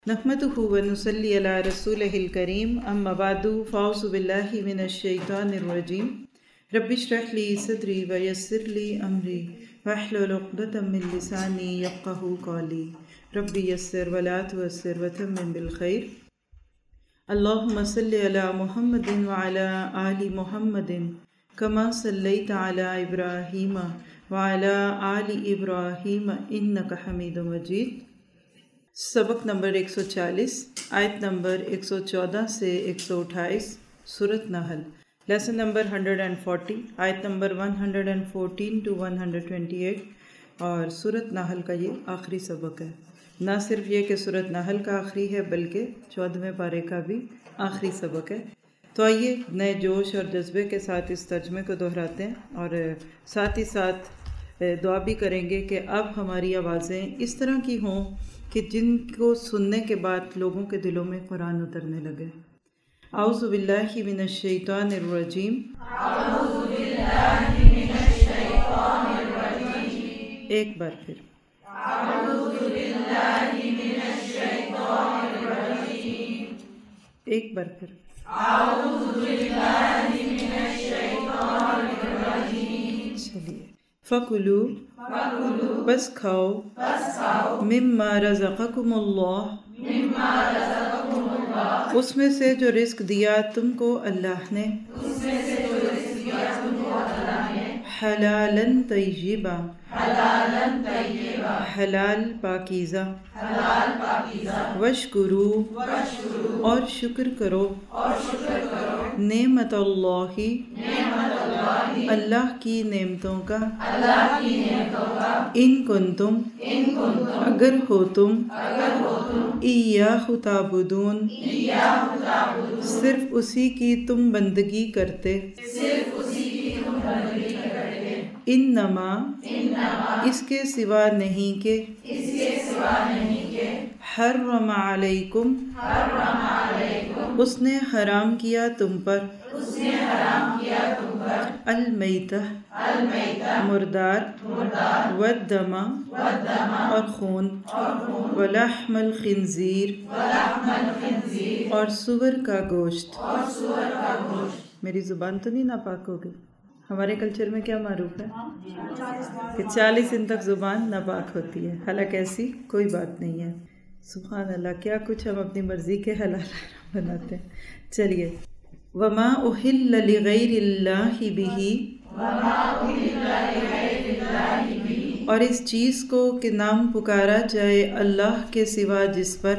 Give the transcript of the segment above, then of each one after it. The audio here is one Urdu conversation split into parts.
نحمدہ ونصلی علی رسولہ الکریم اما بعد فاعوذ باللہ من الشیطان الرجیم رب اشرح لی صدری ویسر لی امری واحلل عقدۃ من لسانی یفقہوا قولی رب یسر ولا تعسر وتمم بالخیر اللہم صلی علی محمد وعلی آل محمد کما صلیت علی ابراہیم وعلی آل ابراہیم انک حمید مجید۔ سبق نمبر 140 آیت نمبر 114 سے 128 سورۃ نحل، لیسن نمبر 140 آیت نمبر 114 to 128 اور سورۃ نحل کا یہ آخری سبق ہے۔ نہ صرف یہ کہ سورۃ نحل کا آخری ہے بلکہ 14ویں پارے کا بھی آخری سبق ہے۔ تو آئیے نئے جوش اور جذبے کے ساتھ اس ترجمے کو دہراتے ہیں اور ساتھ ہی ساتھ دعا بھی کریں گے کہ اب ہماری آوازیں اس طرح کی ہوں کہ جن کو سننے کے بعد لوگوں کے دلوں میں قرآن اترنے لگے۔ اعوذ باللہ من الشیطان الرجیم، اعوذ باللہ من الشیطان الرجیم، ایک بار پھر اعوذ باللہ من الشیطان الرجیم، ایک بار پھر اعوذ باللہ من الشیطان الرجیم۔ چلیے، فَكُلُوا فَكُلُوا بس کھاؤ، بس کھاؤ، مما رزقکم اللہ مما رزقکم اللہ، اس میں سے جو رزق دیا تم کو اللہ نے، اس میں سے جو رزق دیا تم کو اللہ نے، حلالاً طیبا حلالاً طیبا، حلال پاکیزہ، حلال پاکیزہ، واشکروا واشکروا اور شکر کرو، اور شکر کرو، نعمت اللہ نعمت اللہ اللہ کی نعمتوں کا، اللہ کی نعمتوں کا، ان کنتم ان کنتم اگر ہو تم اگر ہو تم ایاہ تعبدون ایاہ تعبدون صرف اسی کی تم بندگی کرتے، صرف اسی کی تم بندگی کرتے، انما انما اس کے سوا نہیں کہ اس کے سوا نہیں کہ حرم علیکم حرم علیکم اس نے حرام کیا تم پر، اس نے حرام کیا تم پر المیتہ المیتہ مردار، مردار، والدم والدم اور خون، اور خون، ولحم الخنزیر ولحم الخنزیر اور سور کا گوشت۔ اور سور کا گوشت۔ میری زبان تو نہیں ناپاک ہوگی؟ ہمارے کلچر میں کیا معروف ہے کہ 40 دن تک زبان ناپاک ہوتی ہے، حالانکہ ایسی کوئی بات نہیں ہے۔ سبحان اللہ، کیا کچھ ہم اپنی مرضی کے حلال حرام بناتے ہیں۔ چلیے، وما احل لغیر اللہ بہ وما احل لغیر اللہ بہ، اور اس چیز کو کہ نام پکارا جائے اللہ کے سوا جس پر،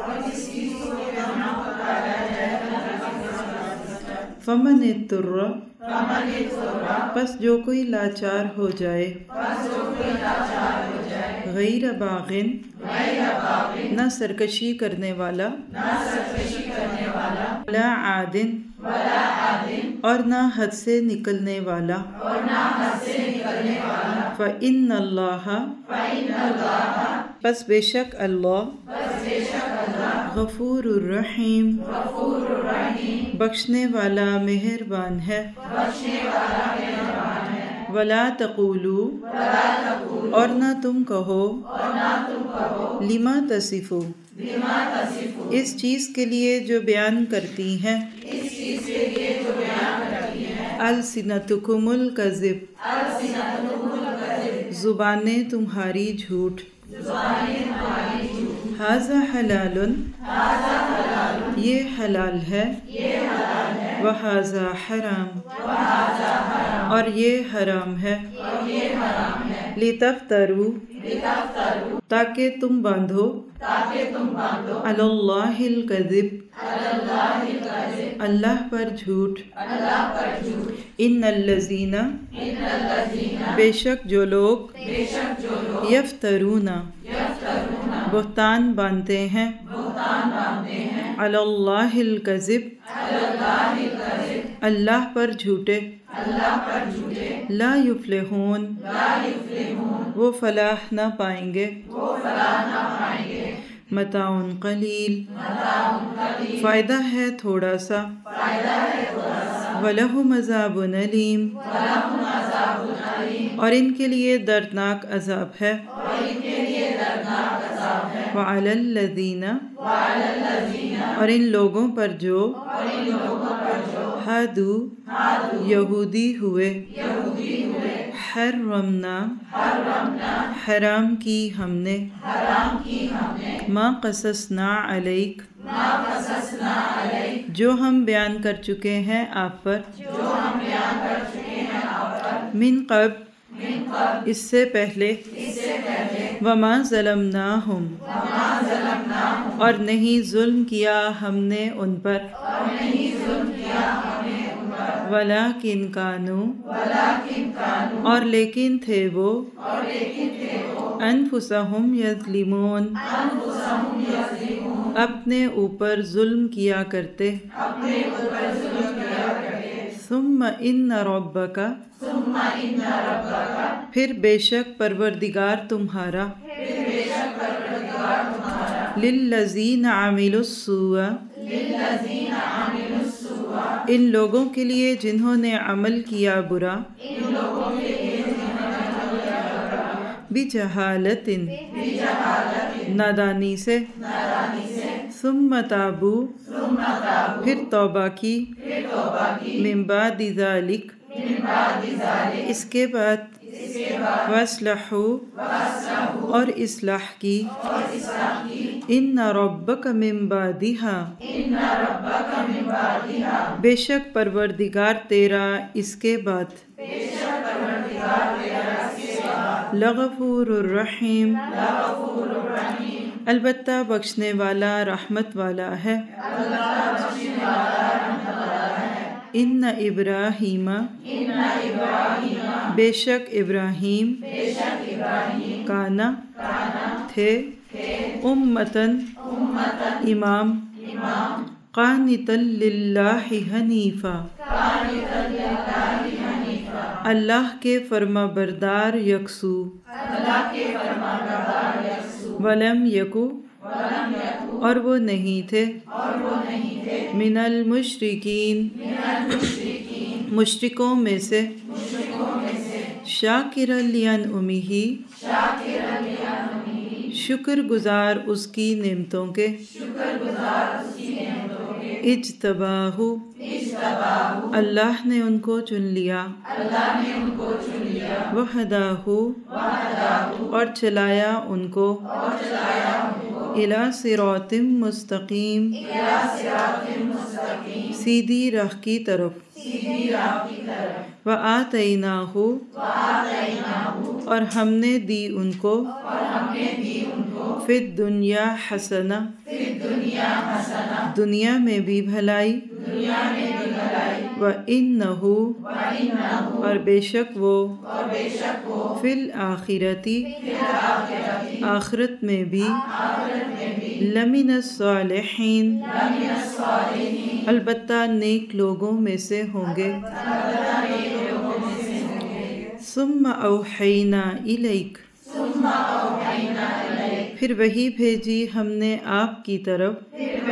فمن اضطر فمن اضطر پس جو کوئی لاچار ہو جائے، پس جو کوئی لاچار ہو جائے، غیر باغن غیر باغ نہ سرکشی کرنے والا، نہ سرکشی کرنے والا، ولا عادن ولا عادن اور نہ حد سے نکلنے والا، اور نہ حد سے نکلنے والا، فإن اللہ فإن اللہ پس بے شک اللہ، بس بے شک اللہ غفور الرحیم غفور الرحیم بخشنے والا مہربان ہے، بخشنے والا مہربان ہے، ولا تقولوا ولا تقول اور نہ تم کہو، اور نہ تم کہو لما تصفو بما تصف اس چیز کے لیے جو بیان کرتی ہیں، اس چیز کے لیے جو بیان کرتی ہیں، السنتکم الکذب السنتکم الکذب زبانیں تمہاری جھوٹ، زبانیں تمہاری جھوٹ، ھذا حلال ھذا حلال یہ حلال ہے، یہ حلال ہے، وھذا حرام وھذا حرام اور یہ حرام ہے، اور یہ حرام ہے، لتفتروا لتفتروا تاکہ تم باندھو، تاکہ تم باندھو، علی اللہ الکذب علی اللہ الکذب اللہ پر جھوٹ، اللہ پر جھوٹ، ان الذین ان الذین بے شک جو لوگ بے شک جو لوگ یفترون یفترون بہتان باندھتے ہیں، بہتان باندھتے ہیں، علی اللہ الکذب علی اللہ الکذب اللہ پر جھوٹے، اللہ پر جھوٹے، لا یفلحون لا یفلحون وہ فلاح نہ پائیں گے، وہ فلاح نہ پائیں گے، متاع قلیل متاع قلیل فائدہ ہے تھوڑا سا، فائدہ ہے تھوڑا سا، وَلَهُمْ عَذَابٌ أَلِيمٌ وَلَهُمْ عَذَابٌ أَلِيمٌ اور ان کے لیے دردناک عذاب ہے، اور ان کے لیے دردناک عذاب ہے، وعلی الذین اور ان لوگوں پر جو ہادو یہودی ہوئے حرمنا حرام کی ہم نے ما قصصنا علیک جو ہم بیان کر چکے ہیں آپ پر من قبل اس سے پہلے وما ظلمناہم اور نہیں ظلم کیا ہم نے ان پر ولیکن کانوا اور لیکن تھے وہ انفسہم یظلمون اپنے اوپر ظلم کیا کرتے ثم ان ربک پھر بے شک پروردگار تمہارا للذین عملوا السوء ان لوگوں کے لیے جنہوں نے عمل کیا برا بجہالت نادانی سے ثم تابوا پھر توبہ کی من بعد ذلک اس کے بعد واصلحوا اور اصلاح کی ان ربک من بعدها بے شک پروردگار تیرا اس کے بعد لغفور الرحیم البتہ بخشنے والا رحمت والا ہے ان ابراہیم بے شک ابراہیم کانا تھے امتن امام قانتا للہ حنیفا اللہ کے فرما بردار یکسو ولم یکو اور وہ نہیں تھے من المشرکین مشرکوں میں سے شاکرا لانعمہ شکر گزار اس کی نعمتوں کے اجتباہ اللہ نے ان کو چن لیا وہداہ اور چلایا ان کو الی صراط مستقیم سیدھی راہ کی طرف وآتیناہ اور ہم نے دی ان کو فی الدنیا حسنہ دنیا میں بھی بھلائی وَإِنَّهُ اور بے شک وہ فی الآخرتی آخرت میں بھی لمن الصالحین البتہ نیک لوگوں میں سے ہوں گے ثم اوحینا الیک پھر وہی بھیجی ہم نے آپ کی طرف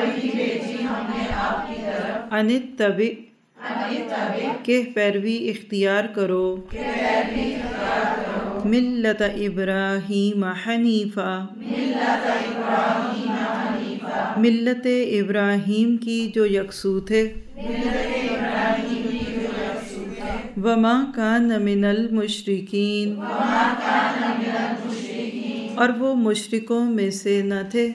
ان اتبع کہ پیروی اختیار کرو ملت ابراہیم حنیفا ملت ابراہیم کی جو یکسو تھے وما کان من المشرکین اور وہ مشرکوں میں سے نہ تھے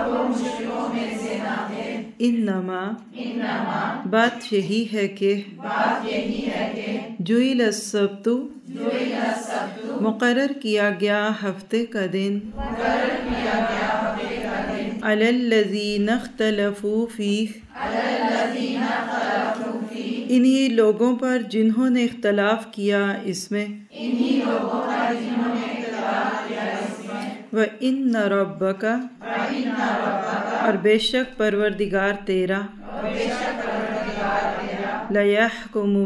انما بات یہی ہے کہ جعل السبت مقرر کیا گیا ہفتے کا دن علی الذین اختلفوا فیہ انہی لوگوں پر جنہوں نے اختلاف کیا اس میں وَإِنَّ رَبَّكَ اور بے شک پروردگار تیرا لَيَحْكُمُ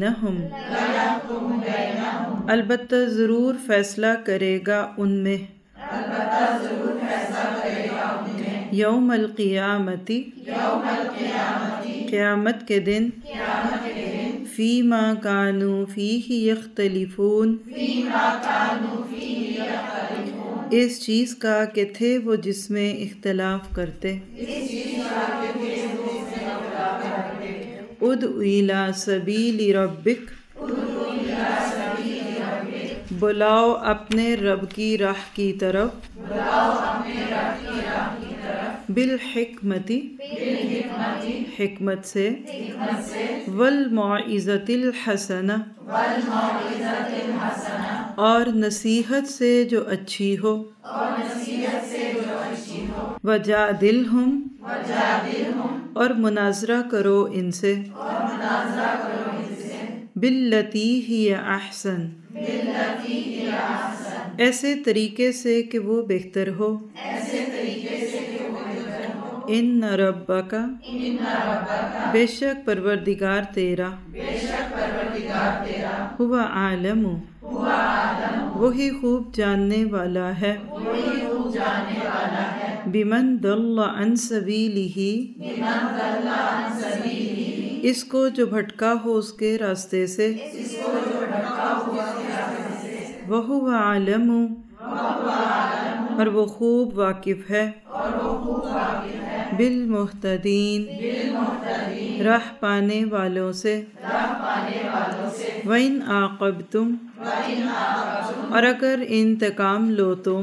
بَيْنَهُمْ البتہ ضرور فیصلہ کرے گا ان میں یوم القیامت قیامت کے دن فیما کانوا فیہ یختلفون اس چیز کا کہ تھے وہ جس میں اختلاف کرتے ادع الی سبیل ربک بلاؤ اپنے رب کی راہ کی طرف بالحکمت حکمت سے والموعظۃ الحسنہ اور نصیحت سے جو اچھی ہو وجادلہم اور مناظرہ کرو ان سے باللتی ہی احسن ایسے طریقے سے کہ وہ بہتر ہو ان ربک بے شک پروردگار تیرا ہوا عالم وہی خوب جاننے والا ہے بمن ضل عن سبیلہ اس کو جو بھٹکا ہو اس کے راستے سے وہو عالم اور وہ خوب واقف ہے بالمہتدین راہ پانے والوں سے وَإِنْ عَاقَبْتُمْ اور اگر انتقام لو تم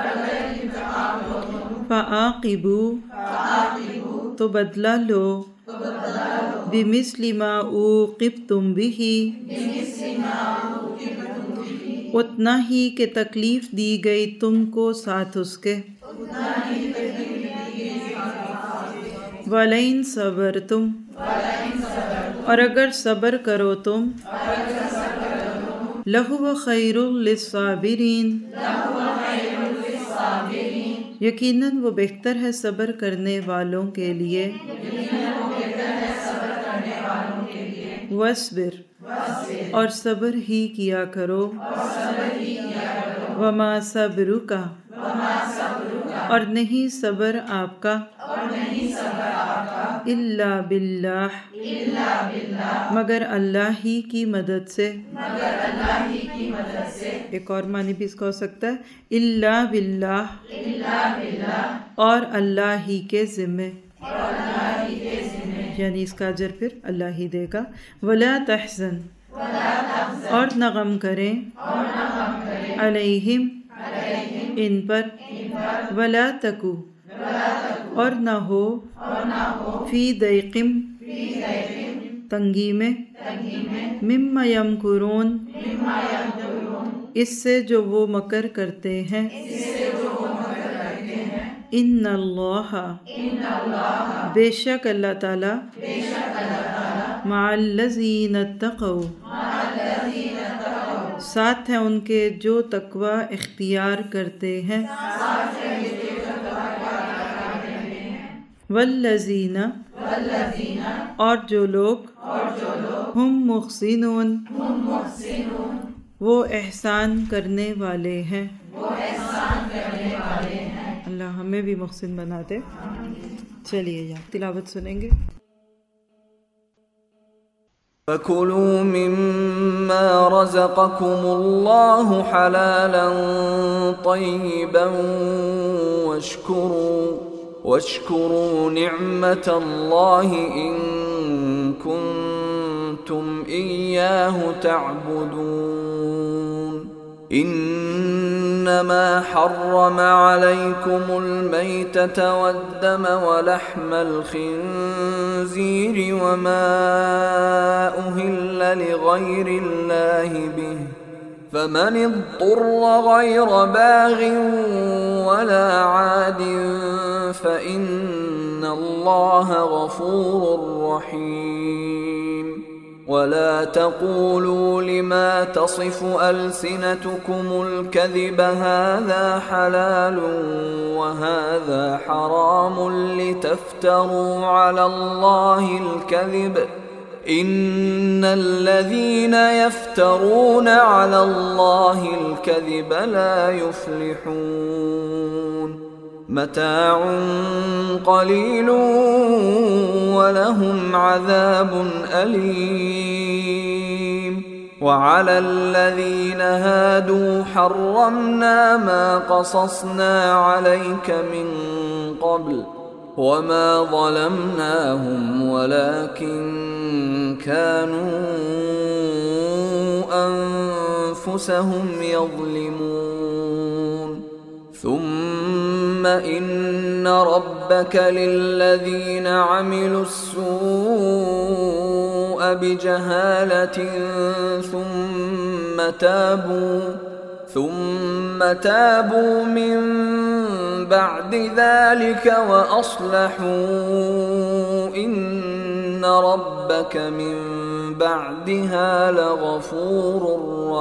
فَعَاقِبُوا تو بدلہ لو بِمِثْلِ مَا عُوقِبْتُمْ بِهِ اتنا ہی کہ تکلیف دی گئی تم کو ساتھ اس کے وَلَئِن صَبَرْتُمْ اور اگر صبر کرو تم لَهُوَ خَيْرٌ لِلصَّابِرِينَ یقیناً وہ بہتر ہے صبر کرنے والوں کے لیے وَاصْبِرْ اور صبر ہی کیا کرو وَمَا صَبْرُكَ اور نہیں صبر آپ کا اِلَّا بِاللَّهِ مگر اللہ ہی کی مدد سے ایک اور معنی بھی اس کا ہو سکتا ہے اِلَّا بِاللَّهِ اور اللہ ہی کے ذمے یعنی اس کا اجر پھر اللہ ہی دے گا وَلَا تَحْزَنْ اور نہ غم کریں علیہم ان پر وَلَا تَكُ اور نہ ہو فی ضیقٍ تنگی میں مما یمکرون اس سے جو وہ مکر کرتے ہیں ان اللہ بے شک اللہ تعالی مع الذین اتقوا ساتھ ہیں ان کے جو تقوی اختیار کرتے ہیں والذین اور جو لوگ ہم محسنون وہ احسان کرنے والے ہیں اللہ ہمیں بھی محسن بنا دے چلیے یہاں تلاوت سنیں گے فَكُلُوا مِمَّا رَزَقَكُمُ اللَّهُ حَلَالًا طَيِّبًا وَاشْكُرُوا نِعْمَةَ اللَّهِ إِن كُنتُمْ إِيَّاهُ تعبدون إنما حرم عليكم الميتة والدم ولحم الخنزير وما أهل لغير الله به فمن اضطر غير باغ ولا عاد فإن الله غفور رحيم ولا تقولوا لما تصف ألسنتكم الكذب هذا حلال وهذا حرام لتفتروا على الله الكذب إن الذين يفترون على الله الكذب لا يفلحون متاع قليل ولهم عذاب أليم وعلى الذين هادوا حرمنا ما قصصنا عليك من قبل وما ظلمناهم ولكن كانوا أنفسهم يظلمون ثم إن ربك للذين عملوا السوء بجهالة ثم تابوا من بعد ذلك وأصلحوا إن ربك من بعدها لغفور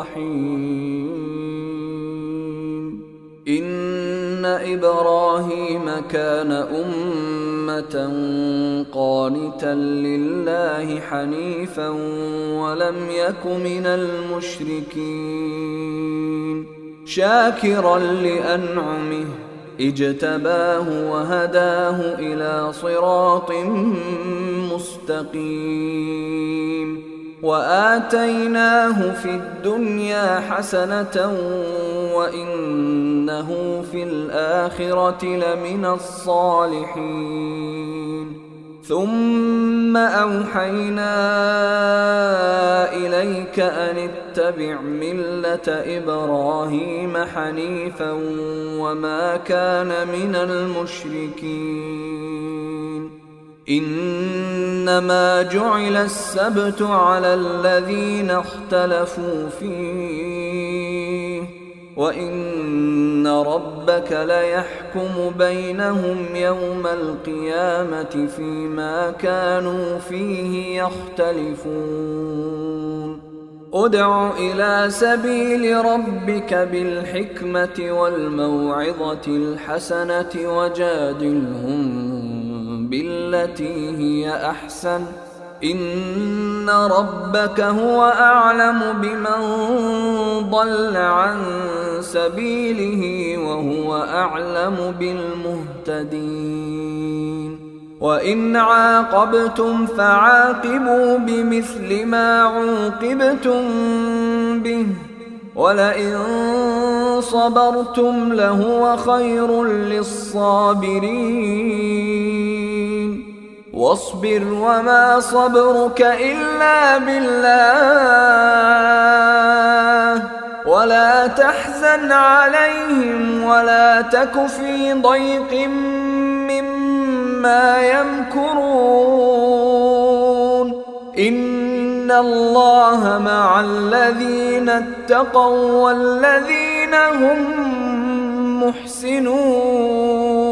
رحيم إن إبراهيم كان أمة قانتا لله حنيفا ولم يك من المشركين شاكرا لأنعمه اجتباه وهداه إلى صراط مستقيم وآتيناه في الدنيا حسنة وإنه في الآخرة لمن الصالحين ثم أوحينا إليك أن اتبع ملة إبراهيم حنيفا وما كان من المشركين إنما جعل السبت على الذين اختلفوا فيه وإن ربك ليحكم بينهم يوم القيامة فيما كانوا فيه يختلفون ادع إلى سبيل ربك بالحكمة والموعظة الحسنة وجادلهم بالتي هي أحسن إن ربك هو أعلم بمن ضل عن سبيله وهو أعلم بالمهتدين وإن عاقبتم فعاقبوا بمثل ما عوقبتم به ولئن صبرتم لهو خير للصابرين واصبر وما صبرك إلا بالله ولا تحزن عليهم ولا تك في ضيق مما يمكرون إن الله مع الذين اتقوا والذين هم محسنون